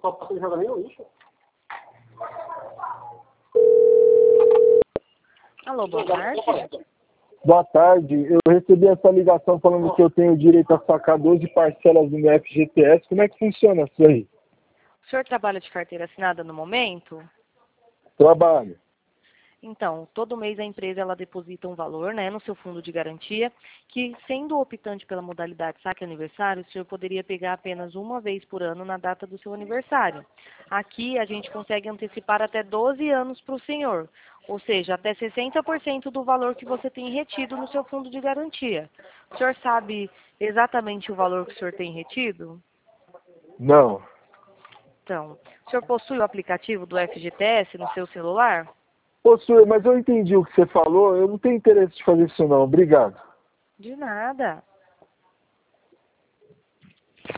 só posso jogar nem o lixo. Alô, boa tarde. Boa tarde, eu recebi essa ligação falando que eu tenho direito a sacar 12 parcelas do meu FGTS. Como é que funciona isso aí? O senhor trabalha de carteira assinada no momento? Trabalho. Então, todo mês a empresa ela deposita um valor, né, no seu fundo de garantia, que sendo optante pela modalidade saque aniversário, o senhor poderia pegar apenas uma vez por ano na data do seu aniversário. Aqui a gente consegue antecipar até 12 anos para o senhor, ou seja, até 60% do valor que você tem retido no seu fundo de garantia. O senhor sabe exatamente o valor que o senhor tem retido? Não. Então, o senhor possui o aplicativo do FGTS no seu celular? Possui, mas eu entendi o que você falou, eu não tenho interesse de fazer isso não, obrigado. De nada.